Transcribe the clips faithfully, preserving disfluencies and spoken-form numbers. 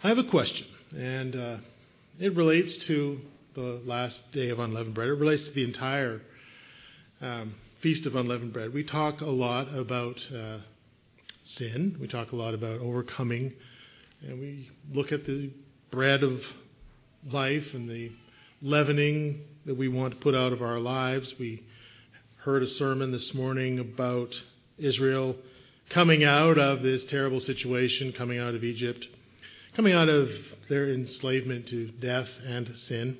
I have a question, and uh, it relates to the last day of unleavened bread. It relates to the entire um, Feast of Unleavened Bread. We talk a lot about uh, sin. We talk a lot about overcoming, and we look at the bread of life and the leavening that we want to put out of our lives. We heard a sermon this morning about Israel coming out of this terrible situation, coming out of Egypt, coming out of their enslavement to death and sin.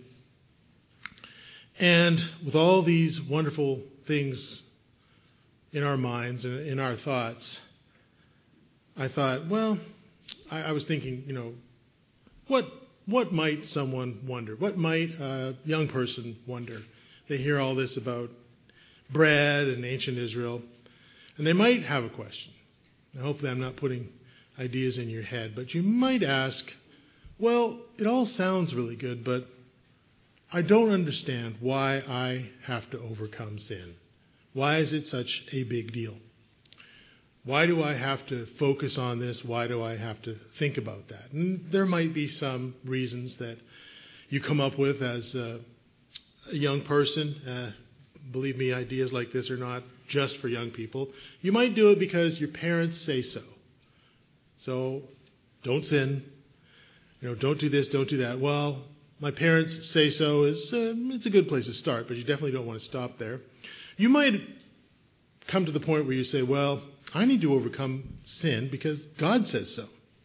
And with all these wonderful things in our minds and in our thoughts, I thought, well, I, I was thinking, you know, what what might someone wonder? What might a young person wonder? They hear all this about bread and ancient Israel, and they might have a question. Now, hopefully I'm not putting ideas in your head, but you might ask, well, it all sounds really good, but I don't understand why I have to overcome sin. Why is it such a big deal? Why do I have to focus on this? Why do I have to think about that? And there might be some reasons that you come up with as a, a young person. Uh, believe me, ideas like this are not just for young people. You might do it because your parents say so. So don't sin. You know, don't do this, don't do that. Well, my parents say so is uh, it's a good place to start, but you definitely don't want to stop there. You might come to the point where you say, well, I need to overcome sin because God says so.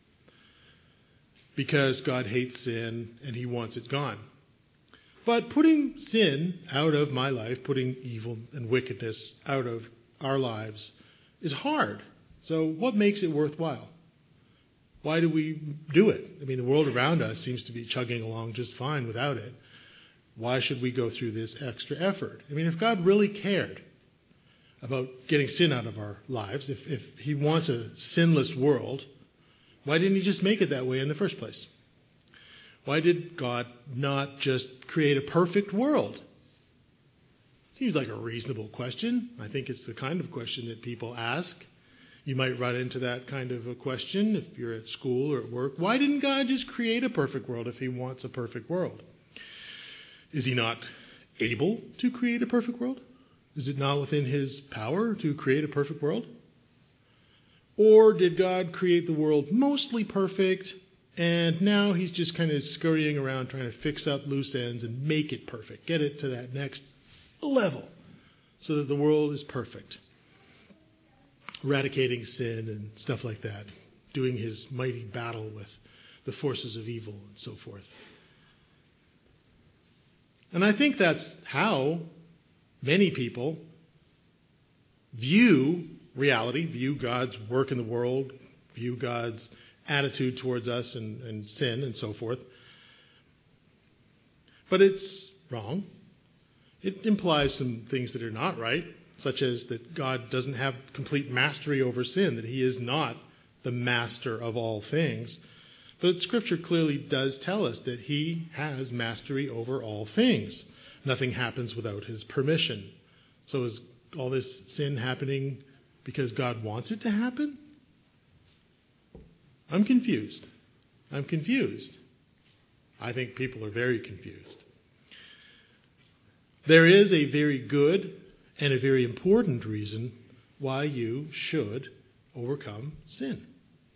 Because God hates sin and he wants it gone. But putting sin out of my life, putting evil and wickedness out of our lives is hard. So what makes it worthwhile? Why do we do it? I mean, the world around us seems to be chugging along just fine without it. Why should we go through this extra effort? I mean, if God really cared about getting sin out of our lives, if, if he wants a sinless world, why didn't he just make it that way in the first place? Why did God not just create a perfect world? Seems like a reasonable question. I think it's the kind of question that people ask. You might run into that kind of a question if you're at school or at work. Why didn't God just create a perfect world if he wants a perfect world? Is he not able to create a perfect world? Is it not within his power to create a perfect world? Or did God create the world mostly perfect, and now he's just kind of scurrying around trying to fix up loose ends and make it perfect, get it to that next level so that the world is perfect, eradicating sin and stuff like that, doing his mighty battle with the forces of evil and so forth. And I think that's how many people view reality, view God's work in the world, view God's attitude towards us and, and sin and so forth. But it's wrong. It implies some things that are not right, such as that God doesn't have complete mastery over sin, that he is not the master of all things. But Scripture clearly does tell us that he has mastery over all things. Nothing happens without his permission. So is all this sin happening because God wants it to happen? I'm confused. I'm confused. I think people are very confused. There is a very good and a very important reason why you should overcome sin.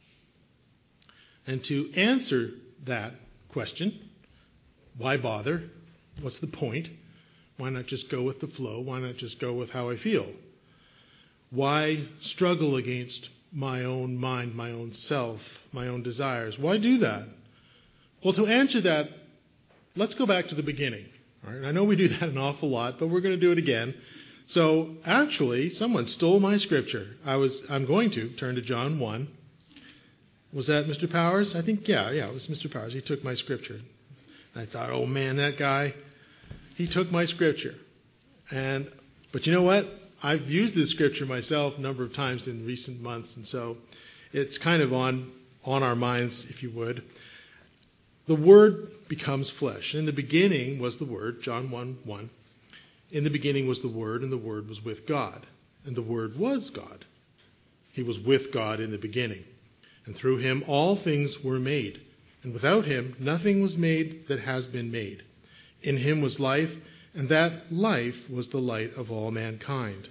And to answer that question, why bother? What's the point? Why not just go with the flow? Why not just go with how I feel? Why struggle against my own mind, my own self, my own desires? Why do that? Well, to answer that, let's go back to the beginning. All right? I know we do that an awful lot, but we're going to do it again. So actually, someone stole my scripture. I was, I'm going to turn to John one. Was that Mister Powers? I think, yeah, yeah, it was Mister Powers. He took my scripture. I thought, oh man, that guy, he took my scripture. And, but you know what? I've used this scripture myself a number of times in recent months, and so it's kind of on, on our minds, if you would. The Word becomes flesh. In the beginning was the Word, John one one. In the beginning was the Word, and the Word was with God. And the Word was God. He was with God in the beginning. And through him all things were made. And without him, nothing was made that has been made. In him was life, and that life was the light of all mankind.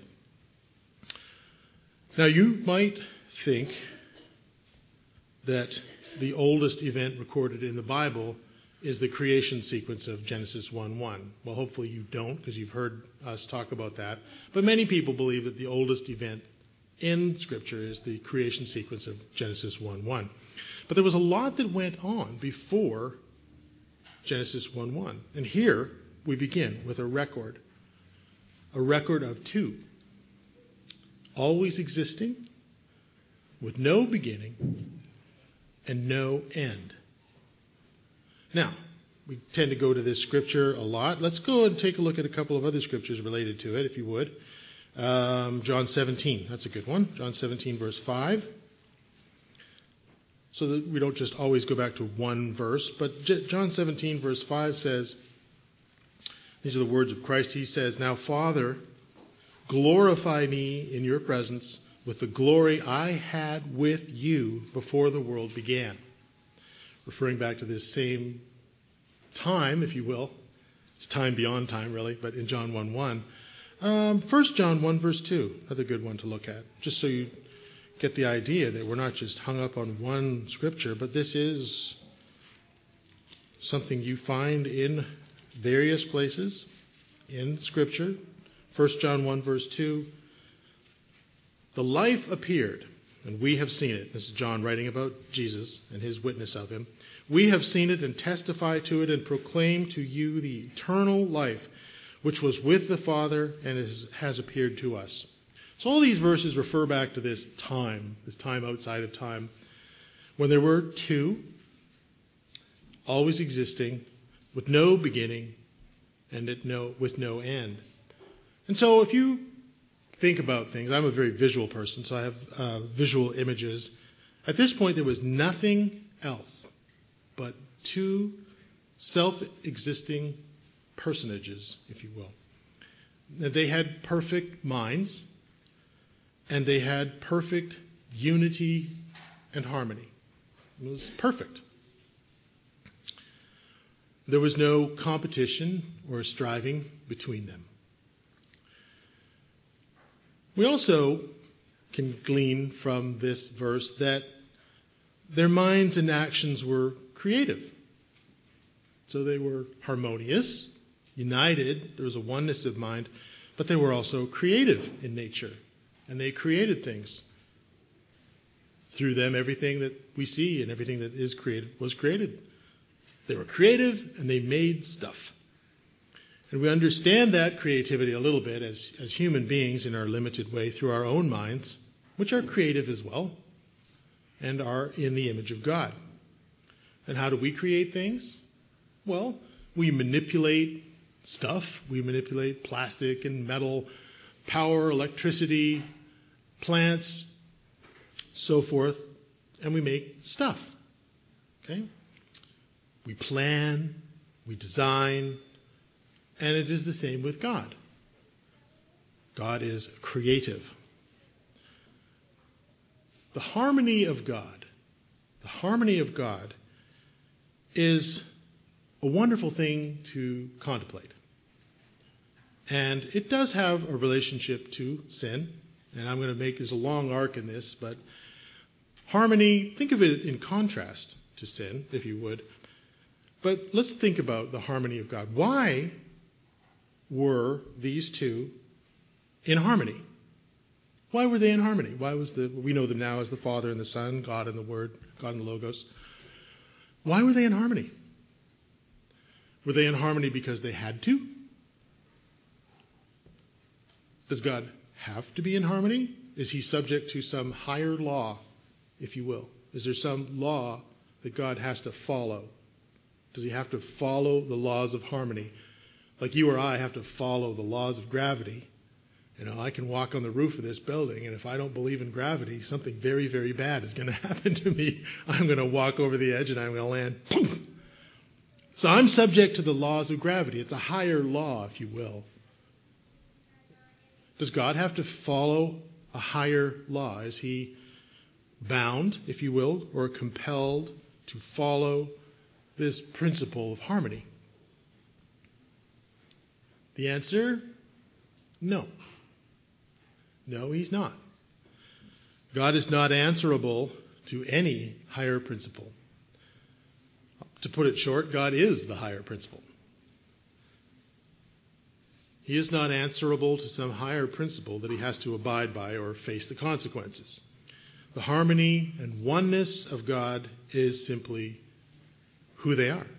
Now, you might think that the oldest event recorded in the Bible is the creation sequence of Genesis one one. Well, hopefully you don't, because you've heard us talk about that. But many people believe that the oldest event in Scripture is the creation sequence of Genesis one one. But there was a lot that went on before Genesis one one. And here we begin with a record. A record of two. Always existing, with no beginning and no end. Now, we tend to go to this scripture a lot. Let's go and take a look at a couple of other scriptures related to it, if you would. Um, John seventeen, that's a good one. John seventeen, verse five. So that we don't just always go back to one verse. But John seventeen, verse five says, these are the words of Christ. He says, "Now, Father, glorify me in your presence with the glory I had with you before the world began." Referring back to this same time, if you will. It's time beyond time, really, but in John one one. Um, First John one, verse two, another good one to look at, just so you get the idea that we're not just hung up on one scripture, but this is something you find in various places in Scripture. First John one, verse two, "The life appeared, and we have seen it." This is John writing about Jesus and his witness of him. "We have seen it and testify to it and proclaim to you the eternal life, which was with the Father and is, has appeared to us." So all these verses refer back to this time, this time outside of time, when there were two, always existing, with no beginning and at no, with no end. And so if you think about things, I'm a very visual person, so I have uh, visual images. At this point, there was nothing else but two self-existing personages, if you will. They had perfect minds, and they had perfect unity and harmony. It was perfect. There was no competition or striving between them. We also can glean from this verse that their minds and actions were creative. So they were harmonious, united, there was a oneness of mind, but they were also creative in nature. And they created things. Through them, everything that we see and everything that is created was created. They were creative and they made stuff. And we understand that creativity a little bit as, as human beings in our limited way through our own minds, which are creative as well and are in the image of God. And how do we create things? Well, we manipulate stuff. We manipulate plastic and metal, power, electricity, plants, so forth, and we make stuff. Okay? We plan, we design, and it is the same with God. God is creative. The harmony of God, the harmony of God is a wonderful thing to contemplate. And it does have a relationship to sin. And I'm going to make this a long arc in this, but harmony, think of it in contrast to sin, if you would. But let's think about the harmony of God. Why were these two in harmony? Why were they in harmony? Why was the, we know them now as the Father and the Son, God and the Word, God and the Logos. Why were they in harmony? Were they in harmony because they had to? Does God have to be in harmony? Is he subject to some higher law, if you will? Is there some law that God has to follow? Does he have to follow the laws of harmony? Like you or I have to follow the laws of gravity. You know, I can walk on the roof of this building, and if I don't believe in gravity, something very, very bad is going to happen to me. I'm going to walk over the edge, and I'm going to land. Poof! So I'm subject to the laws of gravity. It's a higher law, if you will. Does God have to follow a higher law? Is he bound, if you will, or compelled to follow this principle of harmony? The answer, no. No, he's not. God is not answerable to any higher principle. To put it short, God is the higher principle. He is not answerable to some higher principle that he has to abide by or face the consequences. The harmony and oneness of God is simply who they are.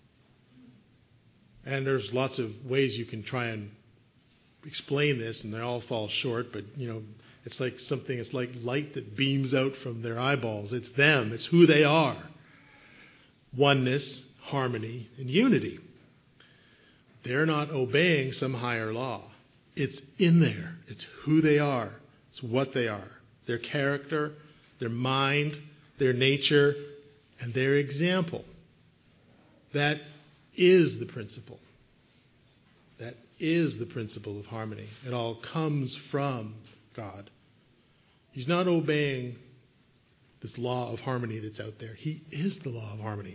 And there's lots of ways you can try and explain this, and they all fall short, but, you know, it's like something, it's like light that beams out from their eyeballs. It's them. It's who they are. Oneness, harmony, and unity. They're not obeying some higher law. It's in there. It's who they are. It's what they are. Their character, their mind, their nature, and their example. That is the principle. That is the principle of harmony. It all comes from God. He's not obeying this law of harmony that's out there. He is the law of harmony.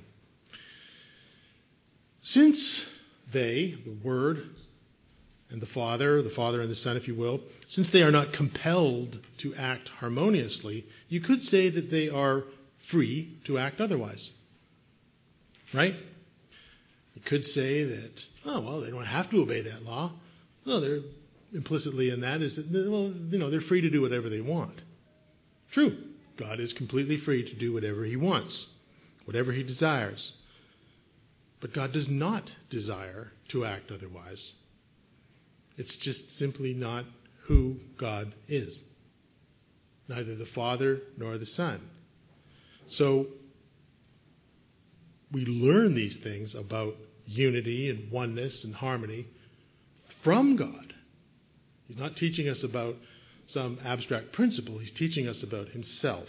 Since they, the Word and the Father, the Father and the Son, if you will, since they are not compelled to act harmoniously, you could say that they are free to act otherwise. Right? You could say that, oh, well, they don't have to obey that law. No, they're implicitly in that is that, well, you know, they're free to do whatever they want. True. God is completely free to do whatever he wants, whatever he desires. But God does not desire to act otherwise. It's just simply not who God is. Neither the Father nor the Son. So we learn these things about unity and oneness and harmony from God. He's not teaching us about some abstract principle. He's teaching us about himself.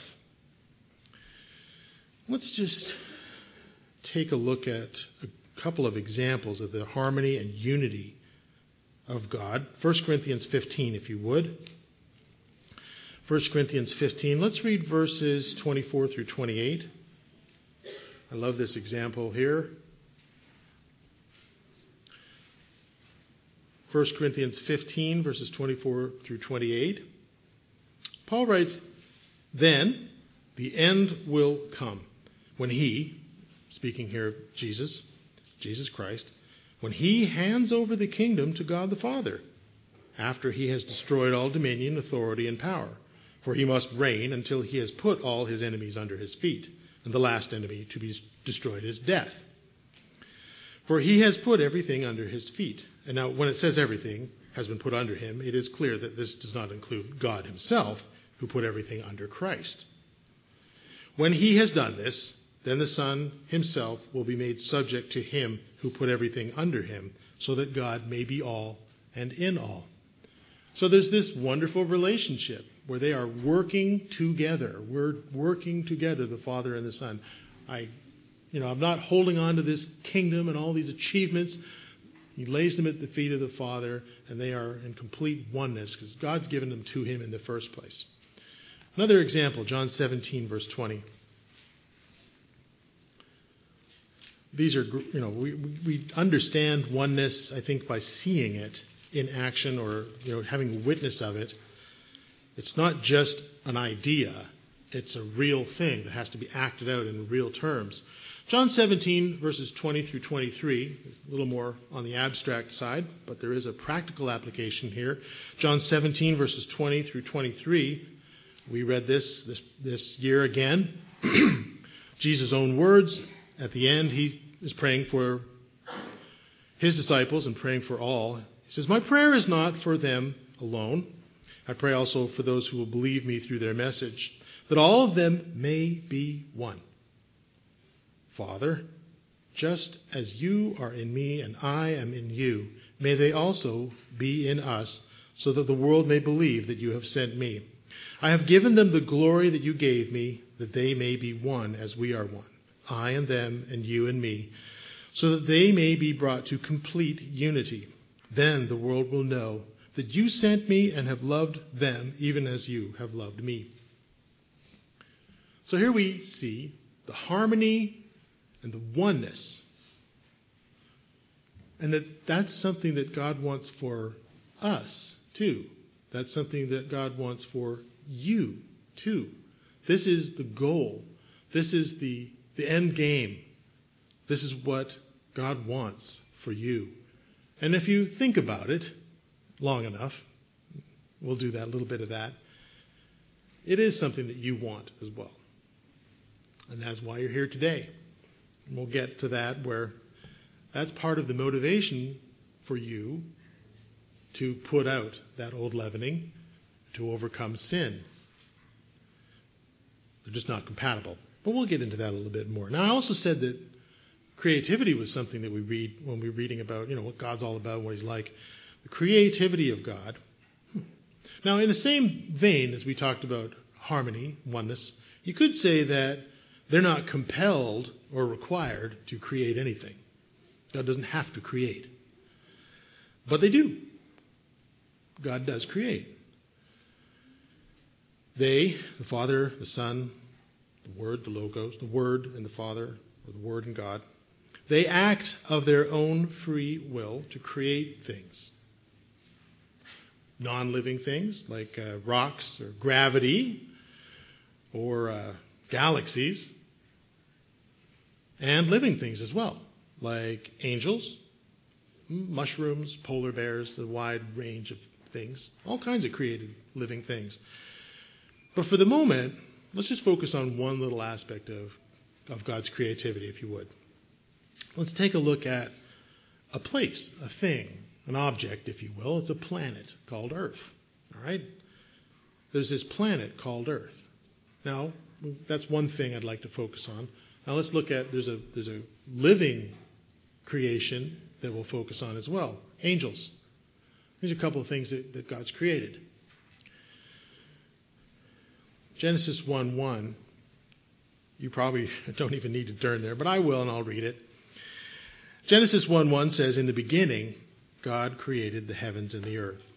Let's just take a look at a couple of examples of the harmony and unity of God. First Corinthians fifteen, if you would. First Corinthians fifteen. Let's read verses twenty-four through twenty-eight. I love this example here. First Corinthians fifteen, verses twenty-four through twenty-eight. Paul writes, "Then the end will come, when he," speaking here of Jesus, Jesus Christ, "when he hands over the kingdom to God the Father, after he has destroyed all dominion, authority, and power. For he must reign until he has put all his enemies under his feet, and the last enemy to be destroyed is death. For he has put everything under his feet." And now when it says everything has been put under him, it is clear that this does not include God himself, who put everything under Christ. "When he has done this, then the Son himself will be made subject to him who put everything under him, so that God may be all and in all." So there's this wonderful relationship where they are working together. We're working together, the Father and the Son. I, you know, I'm not holding on to this kingdom and all these achievements. He lays them at the feet of the Father, and they are in complete oneness because God's given them to him in the first place. Another example, John seventeen, verse twenty. These are, you know, we, we understand oneness, I think, by seeing it in action or, you know, having a witness of it. It's not just an idea. It's a real thing that has to be acted out in real terms. John seventeen, verses twenty through twenty-three, a little more on the abstract side, but there is a practical application here. John seventeen, verses twenty through twenty-three, we read this this, this year again. Jesus' own words. At the end, he is praying for his disciples and praying for all. He says, "My prayer is not for them alone. I pray also for those who will believe me through their message, that all of them may be one. Father, just as you are in me and I am in you, may they also be in us, so that the world may believe that you have sent me. I have given them the glory that you gave me, that they may be one as we are one, I and them and you and me, so that they may be brought to complete unity. Then the world will know that you sent me and have loved them even as you have loved me." So here we see the harmony and the oneness. And that that's something that God wants for us too. That's something that God wants for you too. This is the goal. This is the, the end game. This is what God wants for you. And if you think about it long enough, we'll do that, a little bit of that, it is something that you want as well. And that's why you're here today. And we'll get to that where that's part of the motivation for you to put out that old leavening, to overcome sin. They're just not compatible. But we'll get into that a little bit more. Now, I also said that creativity was something that we read when we're reading about, you know, what God's all about, what he's like. The creativity of God. Now, in the same vein as we talked about harmony, oneness, you could say that they're not compelled or required to create anything. God doesn't have to create. But they do. God does create. They, the Father, the Son, the Word, the Logos, the Word and the Father, or the Word and God, they act of their own free will to create things. Non-living things like uh, rocks or gravity or uh, galaxies, and living things as well, like angels, mushrooms, polar bears, the wide range of things, all kinds of created living things. But for the moment, let's just focus on one little aspect of, of God's creativity, if you would. Let's take a look at a place, a thing, an object, if you will. It's a planet called Earth. All right? There's this planet called Earth. Now, that's one thing I'd like to focus on. Now let's look at, there's a there's a living creation that we'll focus on as well. Angels. These are a couple of things that, that God's created. Genesis one one. You probably don't even need to turn there, but I will, and I'll read it. Genesis one one says, "In the beginning, God created the heavens and the earth."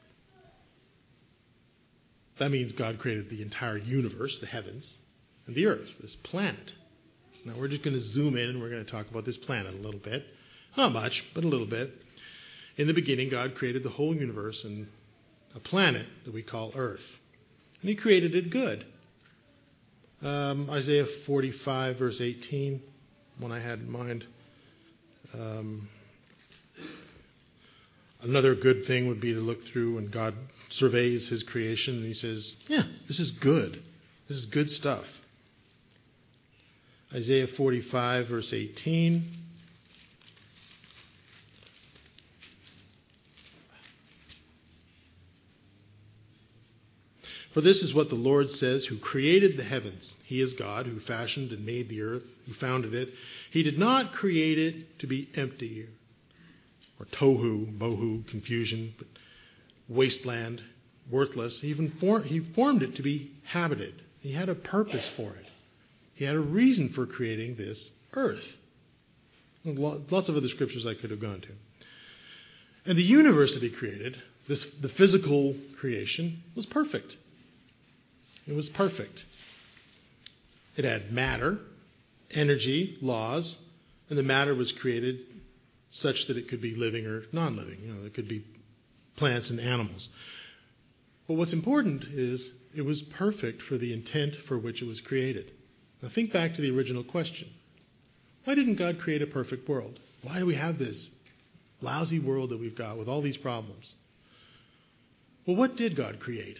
That means God created the entire universe, the heavens, and the earth, this planet. Now we're just going to zoom in and we're going to talk about this planet a little bit. Not much, but a little bit. In the beginning, God created the whole universe and a planet that we call Earth. And he created it good. Um, Isaiah forty-five, verse eighteen, one I had in mind. Um, another good thing would be to look through when God surveys his creation and he says, yeah, this is good. This is good stuff. Isaiah forty-five, verse eighteen. "For this is what the Lord says, who created the heavens. He is God, who fashioned and made the earth, who founded it. He did not create it to be empty, or tohu, bohu, confusion, but wasteland, worthless. He even for, he formed it to be habited. He had a purpose for it. He had a reason for creating this earth." Lots of other scriptures I could have gone to. And the universe that he created, this, the physical creation, was perfect. It was perfect. It had matter, energy, laws, and the matter was created such that it could be living or non-living. You know, it could be plants and animals. But what's important is it was perfect for the intent for which it was created. Now think back to the original question. Why didn't God create a perfect world? Why do we have this lousy world that we've got with all these problems? Well, what did God create?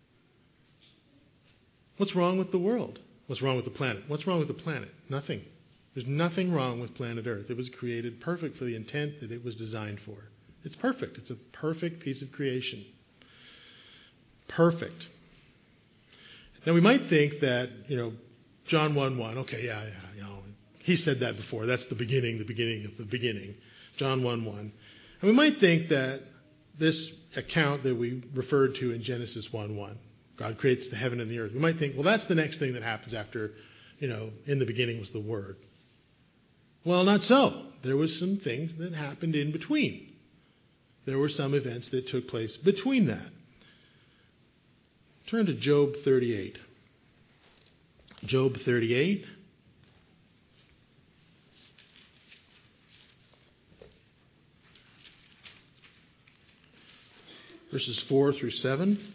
What's wrong with the world? What's wrong with the planet? What's wrong with the planet? Nothing. There's nothing wrong with planet Earth. It was created perfect for the intent that it was designed for. It's perfect. It's a perfect piece of creation. Perfect. Now we might think that, you know, John one one, okay, yeah, yeah, you know, he said that before. That's the beginning, the beginning of the beginning. John one one. And we might think that this account that we referred to in Genesis one one, God creates the heaven and the earth. We might think, well, that's the next thing that happens after, you know, in the beginning was the Word. Well, not so. There was some things that happened in between. There were some events that took place between that. Turn to Job thirty-eight. Job thirty-eight. verses four through seven.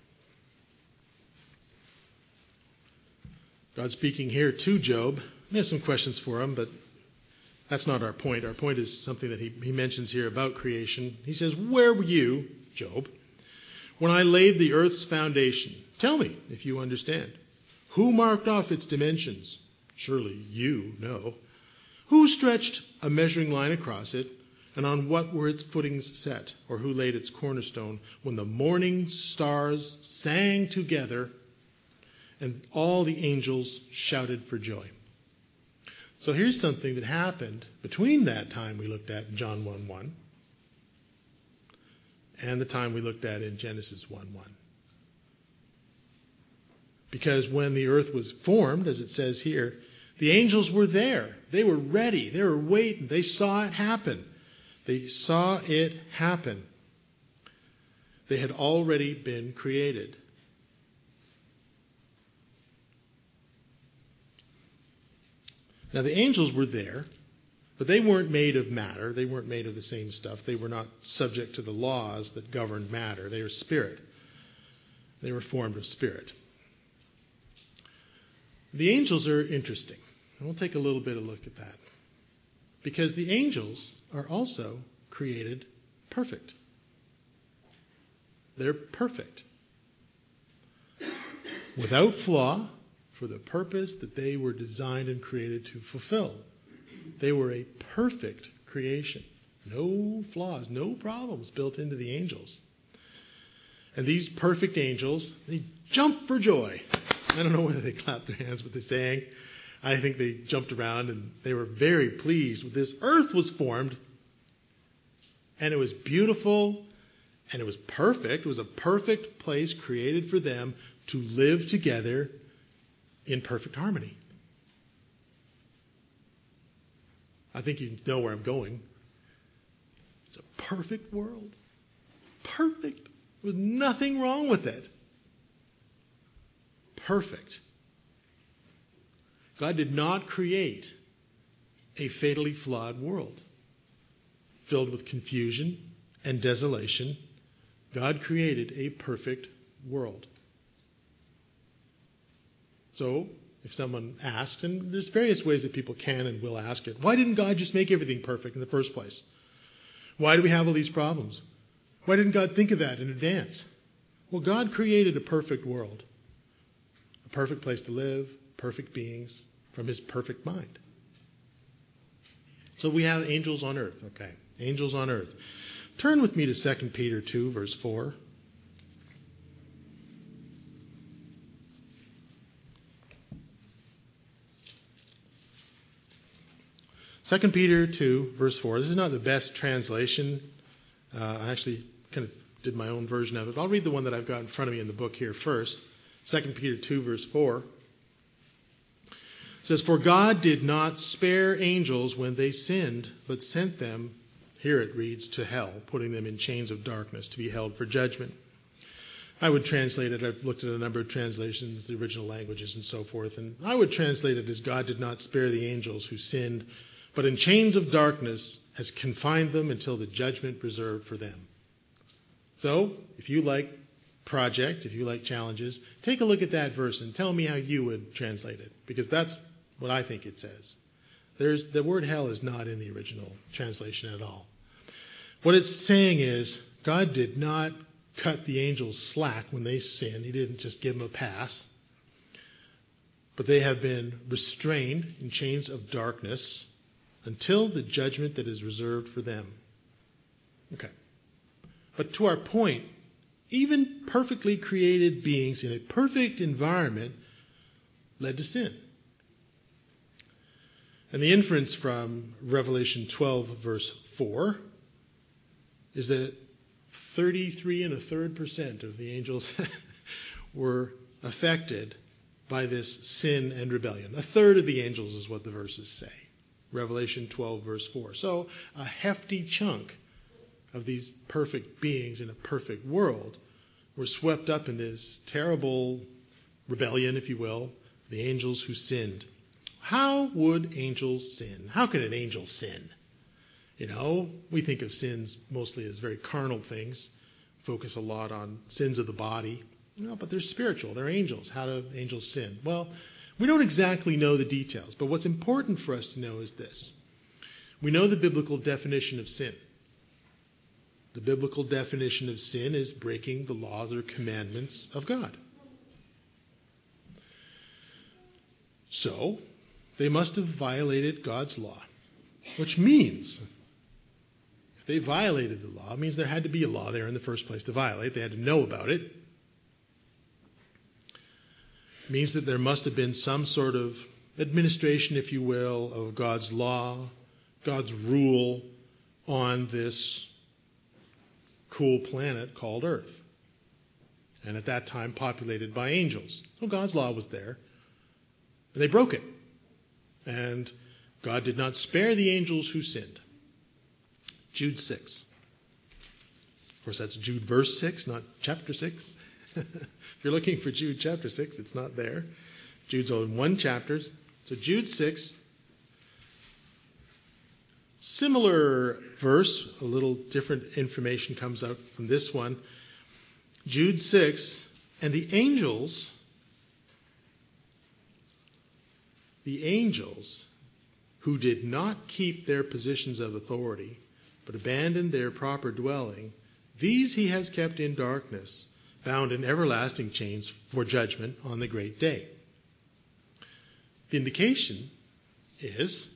God speaking here to Job. We have some questions for him, but that's not our point. Our point is something that he, he mentions here about creation. He says, "Where were you, Job, when I laid the earth's foundation? Tell me, if you understand. Who marked off its dimensions? Surely you know. Who stretched a measuring line across it, and on what were its footings set? Or who laid its cornerstone when the morning stars sang together and all the angels shouted for joy?" So here's something that happened between that time we looked at in John one one and the time we looked at in Genesis one one. Because when the earth was formed, as it says here, the angels were there. They were ready. They were waiting. They saw it happen. They saw it happen. They had already been created. Now, the angels were there, but they weren't made of matter. They weren't made of the same stuff. They were not subject to the laws that governed matter. They were spirit. They were formed of spirit. The angels are interesting. And we'll take a little bit of a look at that. Because the angels are also created perfect. They're perfect. Without flaw, for the purpose that they were designed and created to fulfill. They were a perfect creation. No flaws, no problems built into the angels. And these perfect angels, they jump for joy. I don't know whether they clapped their hands with the saying. I think they jumped around and they were very pleased with this. Earth was formed and it was beautiful and it was perfect. It was a perfect place created for them to live together in perfect harmony. I think you know where I'm going. It's a perfect world. Perfect. With nothing wrong with it. Perfect. God did not create a fatally flawed world filled with confusion and desolation. God created a perfect world. So, if someone asks, and there's various ways that people can and will ask it, why didn't God just make everything perfect in the first place? Why do we have all these problems? Why didn't God think of that in advance? Well, God created a perfect world. A perfect place to live, perfect beings from his perfect mind. So we have angels on earth. Okay, angels on earth. Turn with me to Second Peter two, verse four. Second Peter two, verse four. This is not the best translation. Uh, I actually kind of did my own version of it. I'll read the one that I've got in front of me in the book here first. Second Peter two, verse four. It says, "For God did not spare angels when they sinned, but sent them," here it reads, "to hell, putting them in chains of darkness to be held for judgment." I would translate it, I've looked at a number of translations, the original languages and so forth, and I would translate it as God did not spare the angels who sinned, but in chains of darkness has confined them until the judgment reserved for them. So, if you like project, if you like challenges, take a look at that verse and tell me how you would translate it, because that's what I think it says. There's, the word hell is not in the original translation at all. What it's saying is, God did not cut the angels slack when they sinned. He didn't just give them a pass. But they have been restrained in chains of darkness until the judgment that is reserved for them. Okay. But to our point, even perfectly created beings in a perfect environment led to sin. And the inference from Revelation twelve, verse four, is that thirty-three and a third percent of the angels were affected by this sin and rebellion. A third of the angels is what the verses say. Revelation twelve, verse four. So a hefty chunk of these perfect beings in a perfect world were swept up in this terrible rebellion, if you will, the angels who sinned. How would angels sin? How could an angel sin? You know, we think of sins mostly as very carnal things. focus a lot on sins of the body. No, but they're spiritual. They're angels. How do angels sin? Well, we don't exactly know the details, but what's important for us to know is this. We know the biblical definition of sin. The biblical definition of sin is breaking the laws or commandments of God. So, they must have violated God's law, which means if they violated the law, it means there had to be a law there in the first place to violate. They had to know about it. It means that there must have been some sort of administration, if you will, of God's law, God's rule on this cool planet called Earth. And at that time populated by angels. So God's law was there. And they broke it. And God did not spare the angels who sinned. Jude six. Of course, that's Jude verse six, not chapter six. If you're looking for Jude chapter six, it's not there. Jude's only one chapter. So Jude six. Similar verse, a little different information comes out from this one. Jude six, and the angels, the angels who did not keep their positions of authority, but abandoned their proper dwelling, these he has kept in darkness, bound in everlasting chains for judgment on the great day. The indication is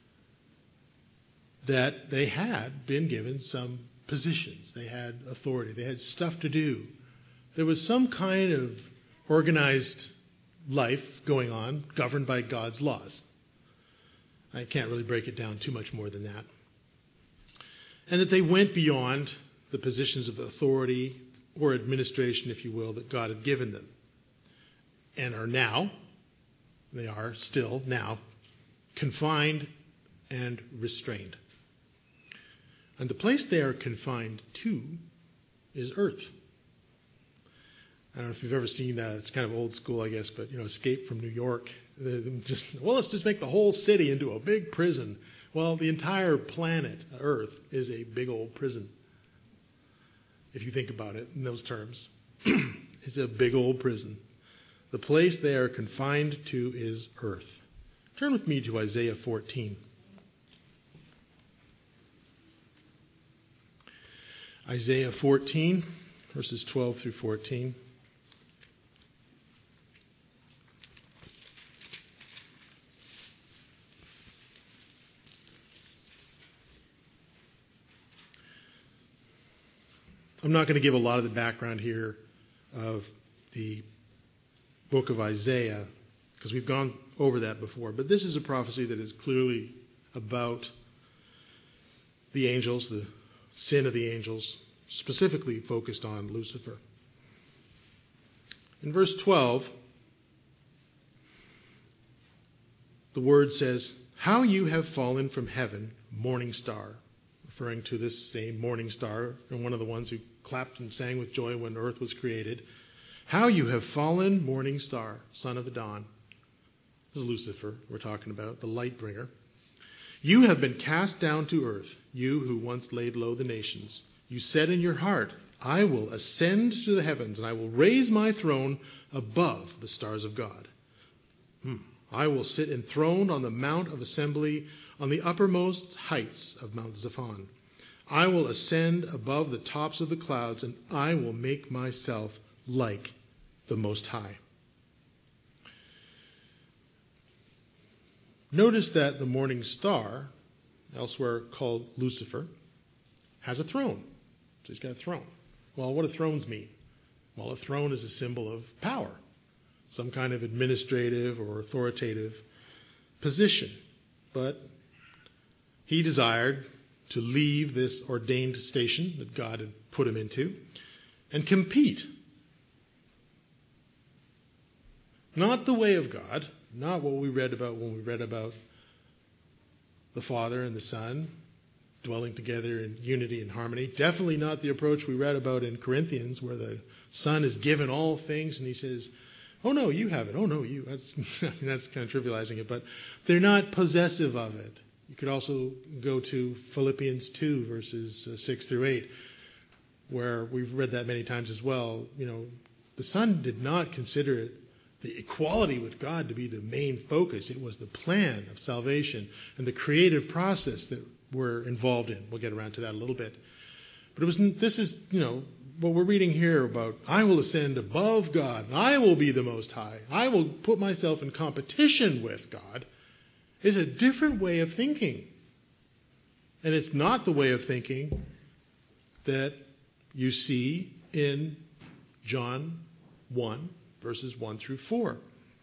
that they had been given some positions. They had authority. They had stuff to do. There was some kind of organized life going on, governed by God's laws. I can't really break it down too much more than that. And that they went beyond the positions of authority or administration, if you will, that God had given them. And are now, they are still now, confined and restrained. And the place they are confined to is Earth. I don't know if you've ever seen that. It's kind of old school, I guess, but, you know, Escape from New York. Just, well, let's just make the whole city into a big prison. Well, the entire planet, Earth, is a big old prison. If you think about it in those terms. It's a big old prison. The place they are confined to is Earth. Turn with me to Isaiah fourteen. Isaiah fourteen, verses twelve through fourteen. I'm not going to give a lot of the background here of the book of Isaiah, because we've gone over that before. But this is a prophecy that is clearly about the angels, the sin of the angels, specifically focused on Lucifer. In verse twelve, the word says, "How you have fallen from heaven, morning star," referring to this same morning star, and one of the ones who clapped and sang with joy when earth was created. "How you have fallen, morning star, son of the dawn." This is Lucifer we're talking about, the light bringer. "You have been cast down to earth, you who once laid low the nations. You said in your heart, I will ascend to the heavens, and I will raise my throne above the stars of God. Hmm. I will sit enthroned on the mount of assembly, on the uppermost heights of Mount Zaphon. I will ascend above the tops of the clouds, and I will make myself like the Most High." Notice that the morning star, elsewhere called Lucifer, has a throne. So he's got a throne. Well, what do thrones mean? Well, a throne is a symbol of power, some kind of administrative or authoritative position. But he desired to leave this ordained station that God had put him into and compete. Not the way of God, not what we read about when we read about the Father and the Son dwelling together in unity and harmony. Definitely not the approach we read about in Corinthians, where the Son is given all things and he says, "Oh no, you have it. Oh no, you." That's, I mean, that's kind of trivializing it, but they're not possessive of it. You could also go to Philippians two, verses six through eight. where we've read that many times as well. You know, the Son did not consider it, the equality with God, to be the main focus. It was the plan of salvation and the creative process that we're involved in. We'll get around to that a little bit. But it was, this is, you know, what we're reading here about, I will ascend above God, and I will be the Most High. I will put myself in competition with God, is a different way of thinking. And it's not the way of thinking that you see in John one, verses one through four.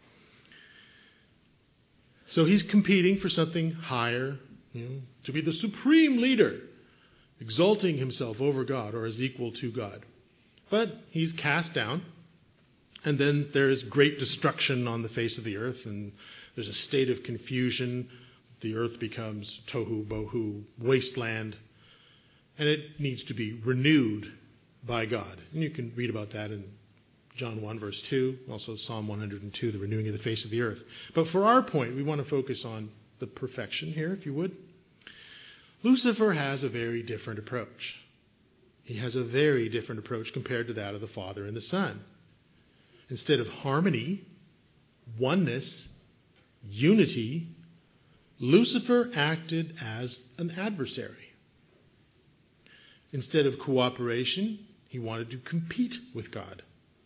So he's competing for something higher, you know, to be the supreme leader, exalting himself over God or as equal to God. But he's cast down, and then there's great destruction on the face of the earth, and there's a state of confusion. The earth becomes tohu bohu, wasteland, and it needs to be renewed by God. And you can read about that in John one, verse two, also Psalm one hundred two, the renewing of the face of the earth. But for our point, we want to focus on the perfection here, if you would. Lucifer has a very different approach. He has a very different approach compared to that of the Father and the Son. Instead of harmony, oneness, unity, Lucifer acted as an adversary. Instead of cooperation, he wanted to compete with God.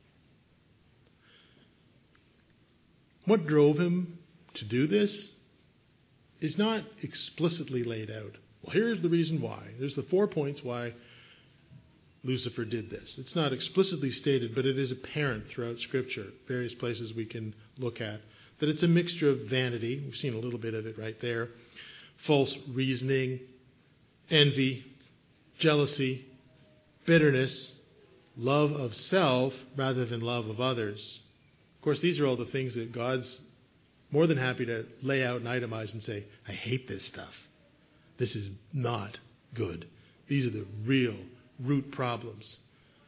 What drove him to do this is not explicitly laid out. Well, here's the reason why. There's the four points why Lucifer did this. It's not explicitly stated, but it is apparent throughout Scripture, various places we can look at, that it's a mixture of vanity. We've seen a little bit of it right there. False reasoning, envy, jealousy, bitterness, love of self rather than love of others. Of course, these are all the things that God's more than happy to lay out and itemize and say, I hate this stuff. This is not good. These are the real root problems.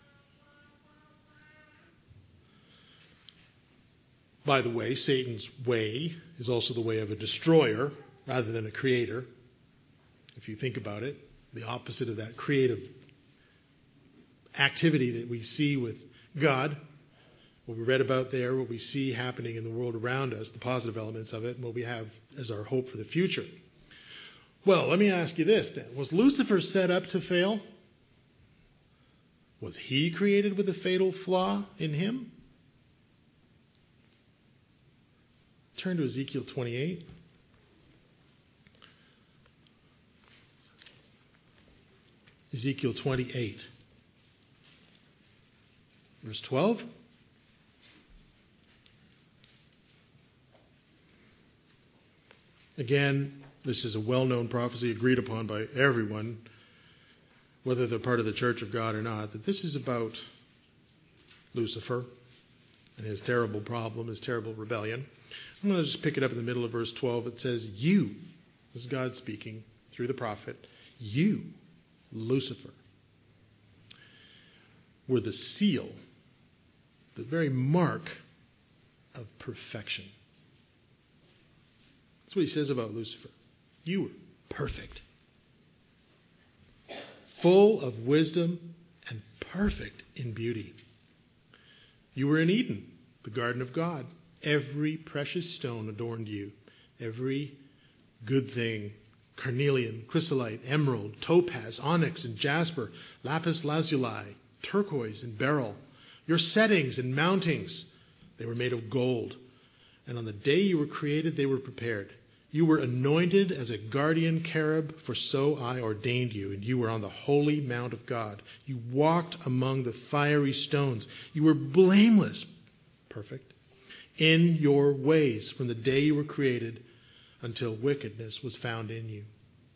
By the way, Satan's way is also the way of a destroyer rather than a creator. If you think about it, the opposite of that creative activity that we see with God, what we read about there, what we see happening in the world around us, the positive elements of it, and what we have as our hope for the future. Well, let me ask you this then. Was Lucifer set up to fail? Was he created with a fatal flaw in him? Turn to Ezekiel twenty-eight. Ezekiel twenty-eight. Verse twelve. Again, this is a well-known prophecy agreed upon by everyone, whether they're part of the Church of God or not, that this is about Lucifer and his terrible problem, his terrible rebellion. I'm going to just pick it up in the middle of verse twelve. It says, you, this is God speaking through the prophet, you, Lucifer, were the seal, the very mark of perfection. That's what he says about Lucifer. You were perfect, full of wisdom and perfect in beauty. You were in Eden, the garden of God. Every precious stone adorned you. Every good thing, carnelian, chrysolite, emerald, topaz, onyx, and jasper, lapis lazuli, turquoise, and beryl. Your settings and mountings, they were made of gold. And on the day you were created, they were prepared. You were anointed as a guardian cherub, for so I ordained you, and you were on the holy mount of God. You walked among the fiery stones. You were blameless, perfect, in your ways from the day you were created until wickedness was found in you.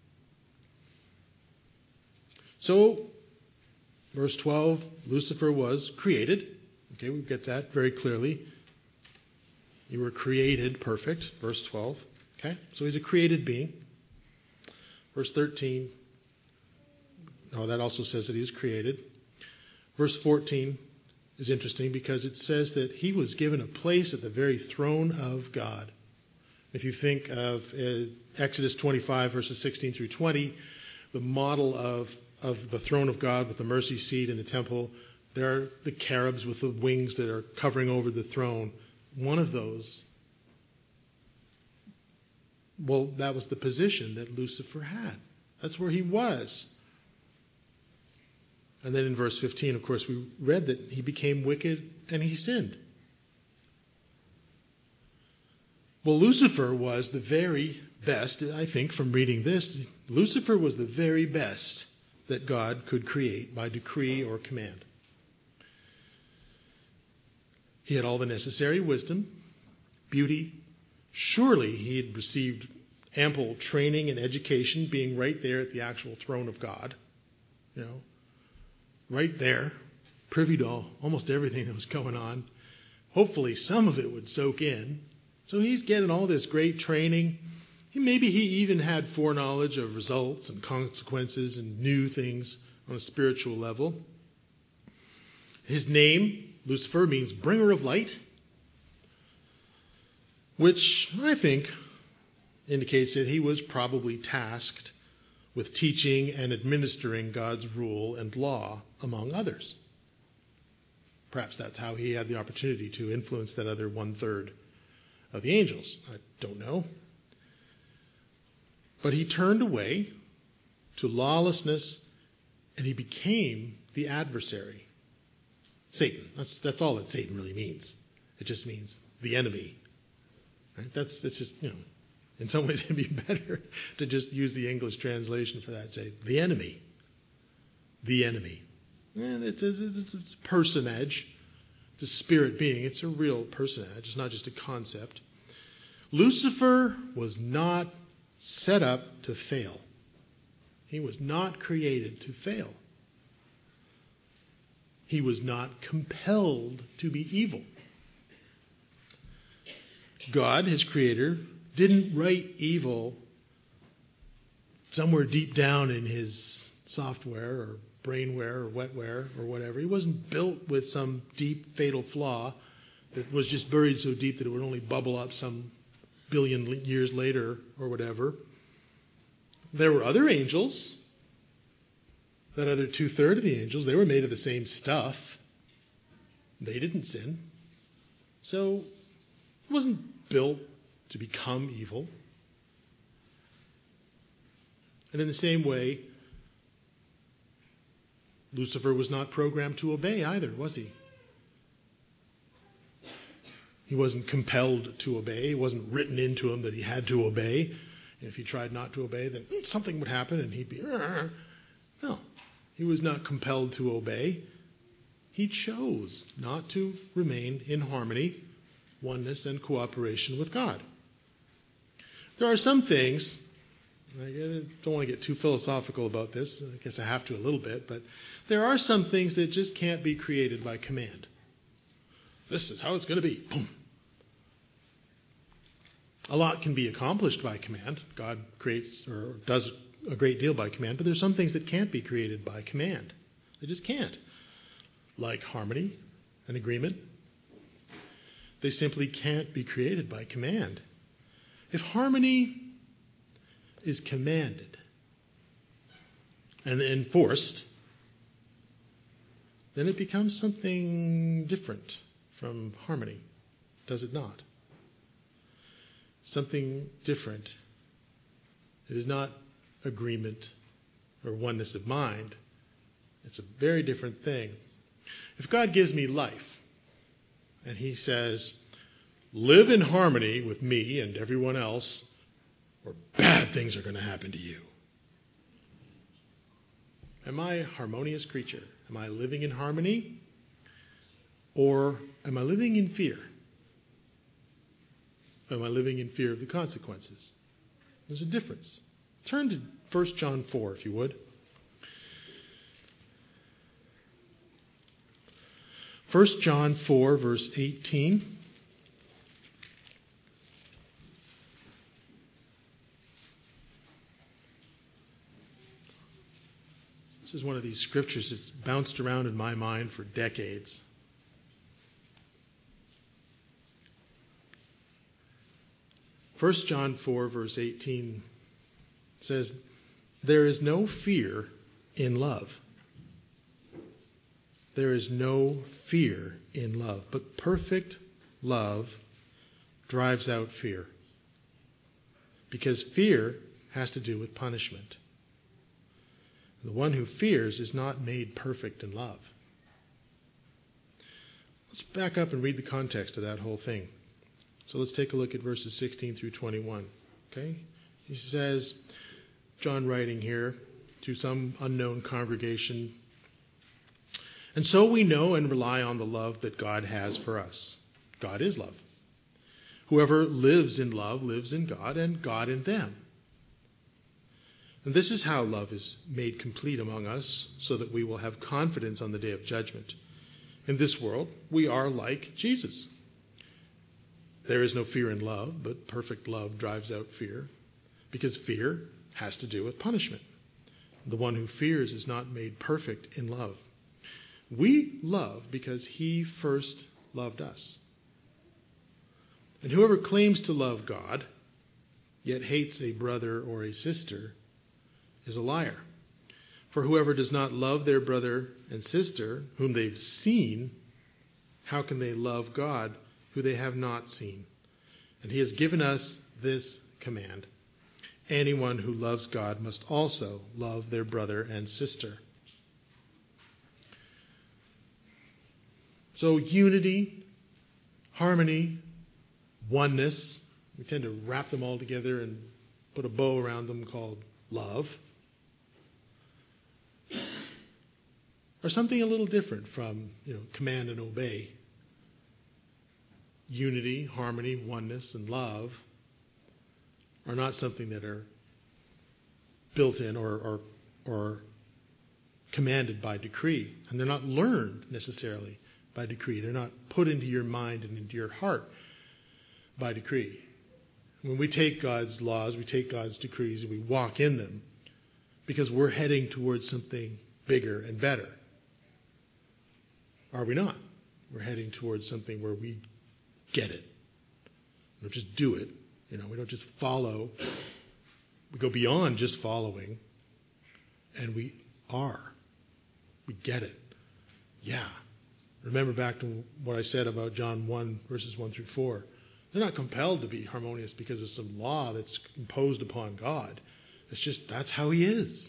So, verse twelve, Lucifer was created. Okay, we get that very clearly. You were created perfect, verse twelve. Okay, so he's a created being. Verse thirteen, no, that also says that he was created. Verse fourteen is interesting because it says that he was given a place at the very throne of God. If you think of uh, Exodus twenty-five, verses sixteen through twenty, the model of of the throne of God with the mercy seat in the temple, there are the cherubs with the wings that are covering over the throne. One of those, well, that was the position that Lucifer had. That's where he was. And then in verse fifteen, of course, we read that he became wicked and he sinned. Well, Lucifer was the very best, I think, from reading this, Lucifer was the very best that God could create by decree or command. He had all the necessary wisdom, beauty. Surely he had received ample training and education, being right there at the actual throne of God. You know, right there, privy to almost everything that was going on. Hopefully some of it would soak in. So he's getting all this great training. He, maybe he even had foreknowledge of results and consequences and new things on a spiritual level. His name, Lucifer, means bringer of light, which I think indicates that he was probably tasked with teaching and administering God's rule and law among others. Perhaps that's how he had the opportunity to influence that other one-third of the angels. I don't know. But he turned away to lawlessness and he became the adversary. Satan. That's that's all that Satan really means. It just means the enemy. Right? That's that's just, you know, in some ways it'd be better to just use the English translation for that. Say the enemy. The enemy. And it's, it's, it's a personage. It's a spirit being. It's a real personage. It's not just a concept. Lucifer was not set up to fail. He was not created to fail. He was not compelled to be evil. God, his creator, didn't write evil somewhere deep down in his software or brainware or wetware or whatever. He wasn't built with some deep fatal flaw that was just buried so deep that it would only bubble up some billion years later or whatever. There were other angels. That other two-thirds of the angels, they were made of the same stuff. They didn't sin. So it wasn't built to become evil. And in the same way, Lucifer was not programmed to obey either, was he? He wasn't compelled to obey. It wasn't written into him that he had to obey. And if he tried not to obey, then something would happen and he'd be, Arr. No. He was not compelled to obey. He chose not to remain in harmony, oneness, and cooperation with God. There are some things, I don't want to get too philosophical about this, I guess I have to a little bit, but there are some things that just can't be created by command. This is how it's going to be. Boom. A lot can be accomplished by command. God creates or does a great deal by command, but there's some things that can't be created by command. They just can't. Like harmony and agreement. They simply can't be created by command. If harmony is commanded and enforced, then it becomes something different from harmony, does it not? Something different. It is not agreement or oneness of mind. It's a very different thing. If God gives me life and he says, live in harmony with me and everyone else, or bad things are going to happen to you. Am I a harmonious creature? Am I living in harmony? Or am I living in fear? Am I living in fear of the consequences? There's a difference. Turn to First John four, if you would. First John four, verse eighteen. This is one of these scriptures that's bounced around in my mind for decades. First John four, verse eighteen says, there is no fear in love. There is no fear in love, but perfect love drives out fear. Because fear has to do with punishment. The one who fears is not made perfect in love. Let's back up and read the context of that whole thing. So let's take a look at verses sixteen through twenty-one. Okay? He says, John writing here to some unknown congregation, "And so we know and rely on the love that God has for us. God is love. Whoever lives in love lives in God, and God in them. And this is how love is made complete among us, so that we will have confidence on the day of judgment. In this world, we are like Jesus. There is no fear in love, but perfect love drives out fear, because fear has to do with punishment. The one who fears is not made perfect in love. We love because he first loved us. And whoever claims to love God, yet hates a brother or a sister, is a liar. For whoever does not love their brother and sister, whom they've seen, how can they love God, who they have not seen? And he has given us this command: anyone who loves God must also love their brother and sister." So unity, harmony, oneness, we tend to wrap them all together and put a bow around them called love, are something a little different from, you know, command and obey. Unity, harmony, oneness, and love are not something that are built in or, or, or commanded by decree. And they're not learned necessarily by decree. They're not put into your mind and into your heart by decree. When we take God's laws, we take God's decrees, and we walk in them because we're heading towards something bigger and better. Are we not? We're heading towards something where we get it. We don't just do it. You know, we don't just follow. We go beyond just following, and we are. We get it. Yeah. Remember back to what I said about John one, verses one through four. They're not compelled to be harmonious because of some law that's imposed upon God. It's just, that's how he is.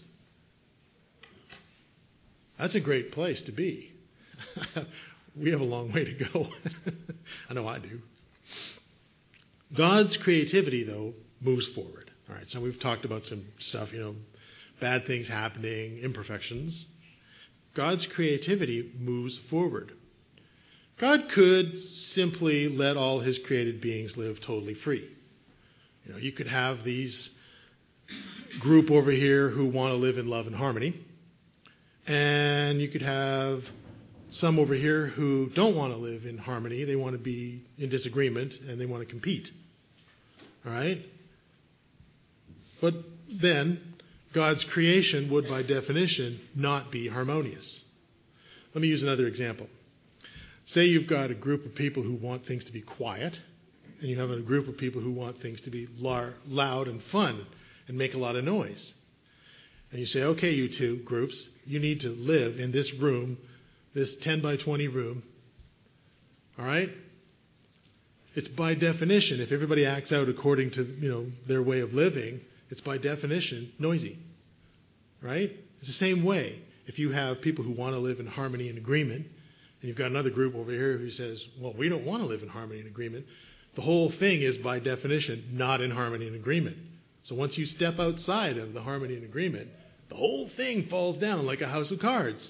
That's a great place to be. We have a long way to go. I know I do. God's creativity, though, moves forward. All right, so we've talked about some stuff, you know, bad things happening, imperfections. God's creativity moves forward. God could simply let all his created beings live totally free. You know, you could have these group over here who want to live in love and harmony, and you could have some over here who don't want to live in harmony. They want to be in disagreement, and they want to compete. All right? But then, God's creation would, by definition, not be harmonious. Let me use another example. Say you've got a group of people who want things to be quiet, and you have a group of people who want things to be lar- loud and fun and make a lot of noise. And you say, okay, you two groups, you need to live in this room, this ten by twenty room. All right? It's by definition, if everybody acts out according to, you know, their way of living, it's by definition noisy. Right? It's the same way. If you have people who want to live in harmony and agreement, and you've got another group over here who says, well, we don't want to live in harmony and agreement, the whole thing is by definition not in harmony and agreement. So once you step outside of the harmony and agreement, the whole thing falls down like a house of cards.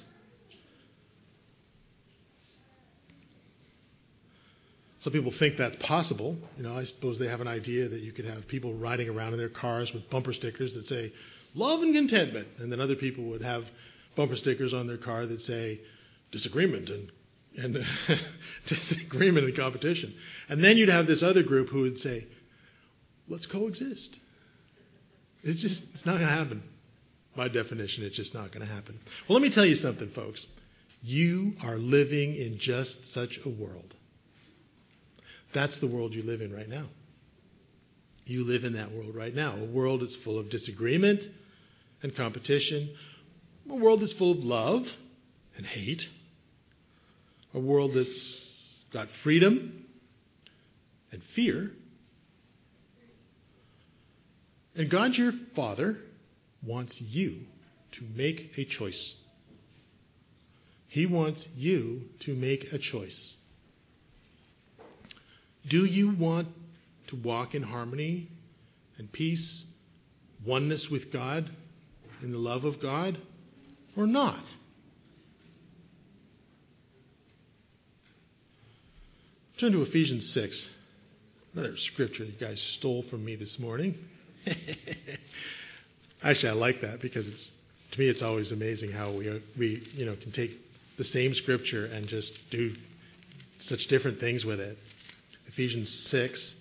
Some people think that's possible. You know, I suppose they have an idea that you could have people riding around in their cars with bumper stickers that say, love and contentment. And then other people would have bumper stickers on their car that say, disagreement and, and disagreement and competition. And then you'd have this other group who would say, let's coexist. It's just, it's not going to happen. By definition, it's just not going to happen. Well, let me tell you something, folks. You are living in just such a world. That's the world you live in right now. You live in that world right now, a world that's full of disagreement and competition, A world that's full of love and hate. A world that's got freedom and fear. And God, your Father, wants you to make a choice. He wants you to make a choice. Do you want to walk in harmony and peace, oneness with God, in the love of God, or not? Turn to Ephesians six, another scripture you guys stole from me this morning. Actually, I like that because it's, to me it's always amazing how we, we you know, can take the same scripture and just do such different things with it. Ephesians six,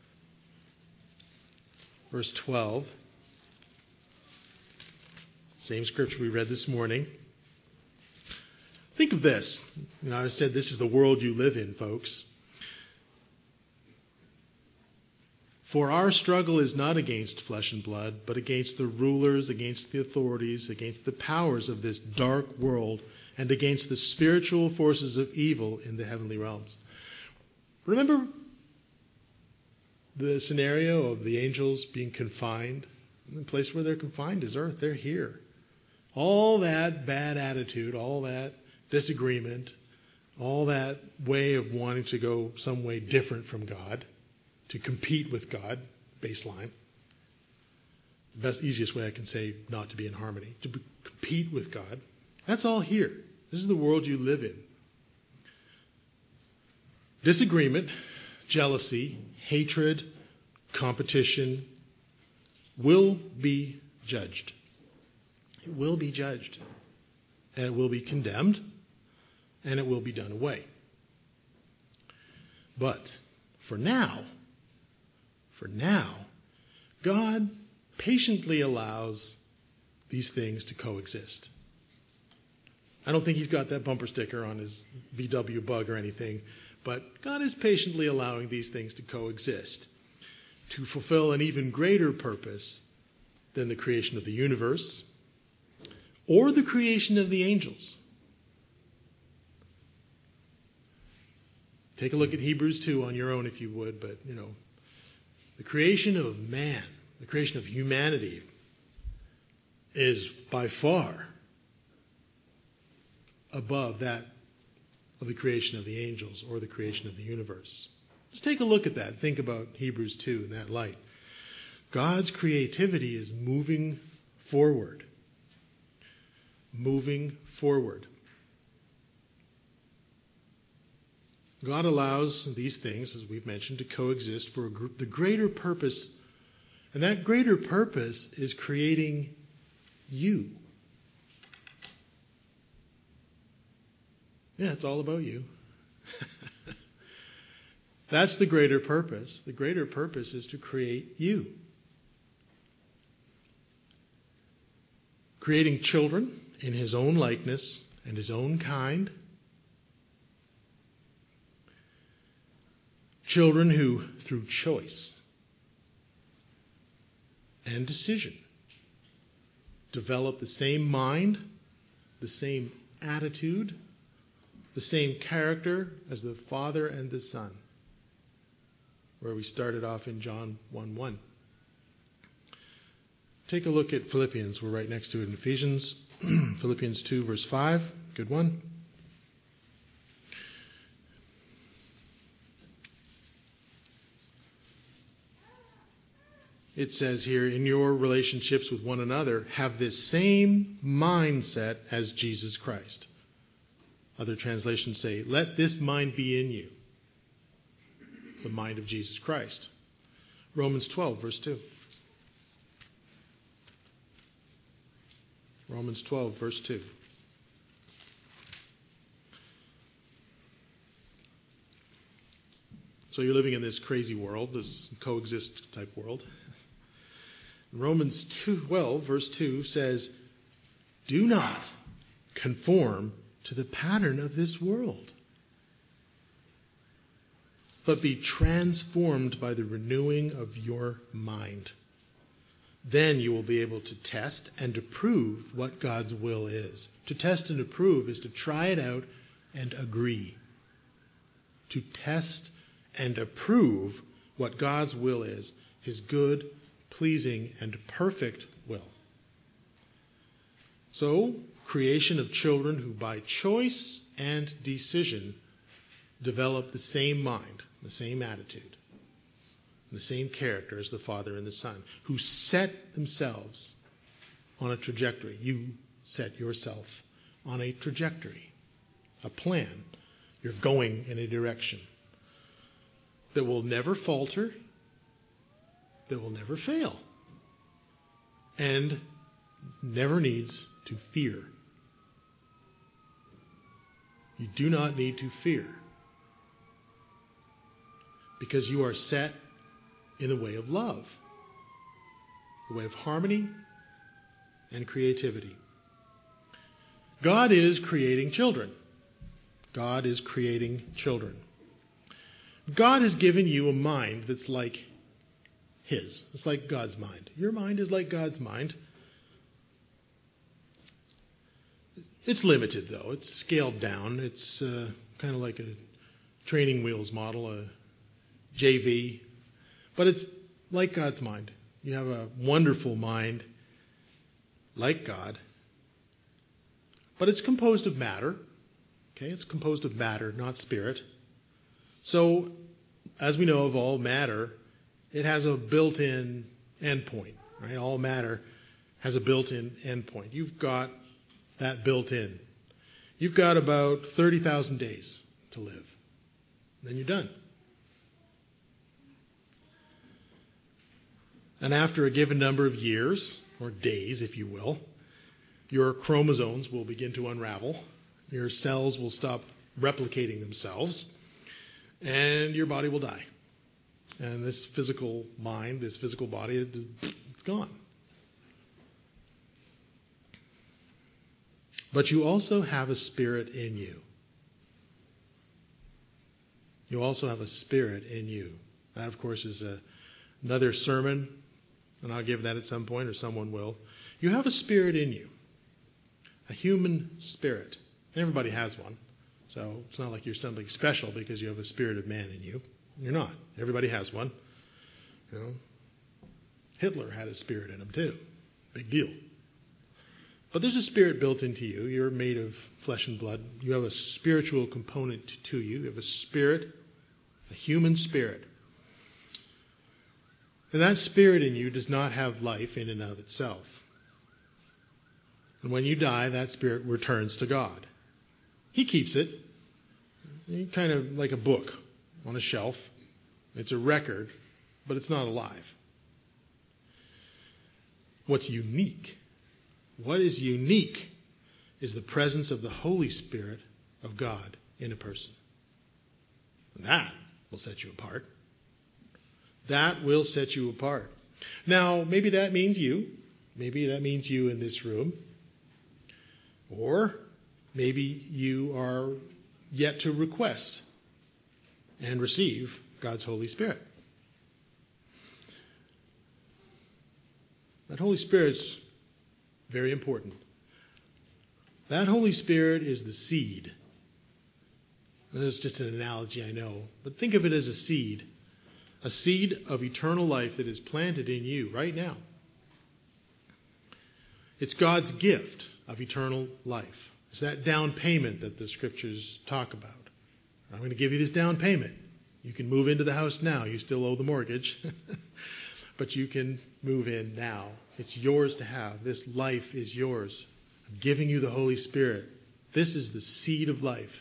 verse twelve. Same scripture we read this morning. Think of this. You know, I said this is the world you live in, folks. For our struggle is not against flesh and blood, but against the rulers, against the authorities, against the powers of this dark world, and against the spiritual forces of evil in the heavenly realms. Remember the scenario of the angels being confined? The place where they're confined is earth. They're here. All that bad attitude, all that disagreement, all that way of wanting to go some way different from God, to compete with God, baseline. The best, easiest way I can say not to be in harmony, to be, compete with God. That's all here. This is the world you live in. Disagreement, jealousy, hatred, competition will be judged. It will be judged. And it will be condemned. And it will be done away. But for now, for now, God patiently allows these things to coexist. I don't think he's got that bumper sticker on his V W Bug or anything, but God is patiently allowing these things to coexist to fulfill an even greater purpose than the creation of the universe or the creation of the angels. Take a look at Hebrews two on your own if you would, but, you know, the creation of man, the creation of humanity is by far above that of the creation of the angels or the creation of the universe. Just take a look at that. Think about Hebrews two in that light. God's creativity is moving forward. Moving forward. God allows these things, as we've mentioned, to coexist for a group, the greater purpose. And that greater purpose is creating you. Yeah, it's all about you. That's the greater purpose. The greater purpose is to create you. Creating children in his own likeness and his own kind. Children who, through choice and decision, develop the same mind, the same attitude, the same character as the Father and the Son, where we started off in John one one. Take a look at Philippians. We're right next to it in Ephesians. Philippians two, verse five. Good one. It says here, in your relationships with one another, have this same mindset as Jesus Christ. Other translations say, let this mind be in you. The mind of Jesus Christ. Romans twelve, verse two. Romans twelve, verse two. So you're living in this crazy world, this coexist type world. Romans twelve, verse two says, do not conform to the pattern of this world, but be transformed by the renewing of your mind, then you will be able to test and to prove what God's will is. To test and to prove is to try it out and agree. To test and approve what God's will is, his good, pleasing, and perfect will. So, creation of children who by choice and decision develop the same mind, the same attitude, the same character as the Father and the Son, who set themselves on a trajectory. You set yourself on a trajectory, a plan. You're going in a direction that will never falter, that will never fail, and never needs to fear. You do not need to fear, because you are set in the way of love, the way of harmony and creativity. God is creating children. God is creating children. God has given you a mind that's like his. It's like God's mind. Your mind is like God's mind. It's limited, though. It's scaled down. It's uh, kind of like a training wheels model, a J V. But it's like God's mind. You have a wonderful mind, like God. But it's composed of matter. Okay, it's composed of matter, not spirit. So, as we know of all matter, it has a built-in endpoint. Right? All matter has a built-in endpoint. You've got that built in. You've got about thirty thousand days to live. Then you're done. And after a given number of years, or days, if you will, your chromosomes will begin to unravel. Your cells will stop replicating themselves. And your body will die. And this physical mind, this physical body, it's gone. But you also have a spirit in you. You also have a spirit in you. That, of course, is a, another sermon, and I'll give that at some point, or someone will. You have a spirit in you, a human spirit. Everybody has one. So it's not like you're something special because you have a spirit of man in you. You're not. Everybody has one. You know, Hitler had a spirit in him too. Big deal. But there's a spirit built into you. You're made of flesh and blood. You have a spiritual component to you. You have a spirit, a human spirit. And that spirit in you does not have life in and of itself. And when you die, that spirit returns to God. He keeps it. Kind of like a book on a shelf. It's a record, but it's not alive. What's unique, what is unique is the presence of the Holy Spirit of God in a person. And that will set you apart. That will set you apart. Now, maybe that means you. Maybe that means you in this room. Or maybe you are yet to request and receive God's Holy Spirit. That Holy Spirit's very important. That Holy Spirit is the seed. And this is just an analogy, I know, but think of it as a seed. A seed of eternal life that is planted in you right now. It's God's gift of eternal life. It's that down payment that the Scriptures talk about. I'm going to give you this down payment. You can move into the house now. You still owe the mortgage. But you can move in now. It's yours to have. This life is yours. I'm giving you the Holy Spirit. This is the seed of life.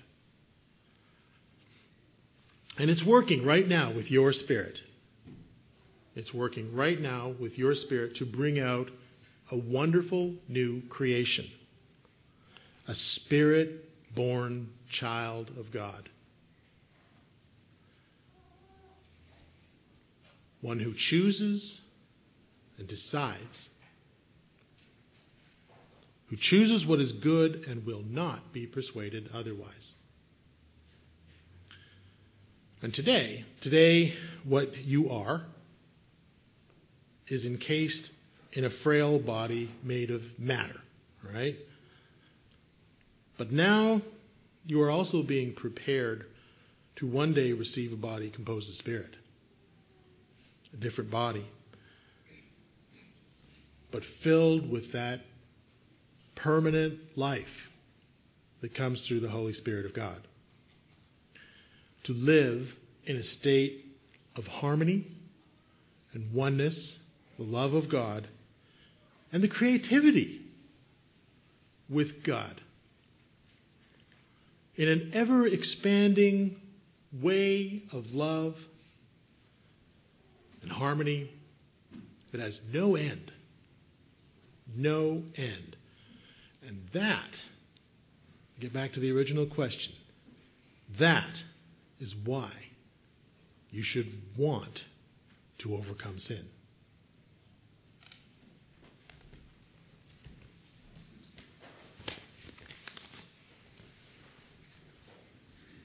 And it's working right now with your spirit. It's working right now with your spirit to bring out a wonderful new creation. A spirit-born child of God. One who chooses and decides. Who chooses what is good and will not be persuaded otherwise. And today, today what you are is encased in a frail body made of matter, right? But now you are also being prepared to one day receive a body composed of spirit, a different body, but filled with that permanent life that comes through the Holy Spirit of God. To live in a state of harmony and oneness, the love of God, and the creativity with God. In an ever-expanding way of love and harmony that has no end. No end. And that, get back to the original question, that is why you should want to overcome sin.